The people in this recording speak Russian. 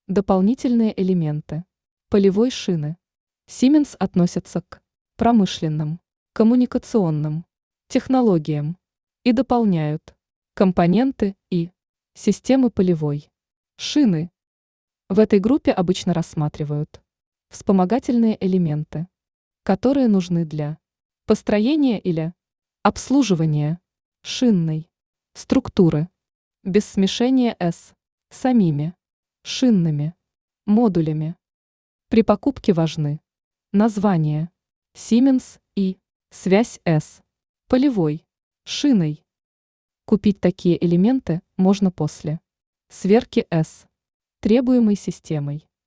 Дополнительные элементы полевой шины. Siemens относится к промышленным, коммуникационным технологиям и дополняют компоненты и системы полевой шины. В этой группе обычно рассматривают вспомогательные элементы, которые нужны для построения или обслуживания шинной структуры без смешения с самими шинными модулями. При покупке важны название Siemens и связь с полевой шиной. Купить такие элементы можно после сверки с требуемой системой.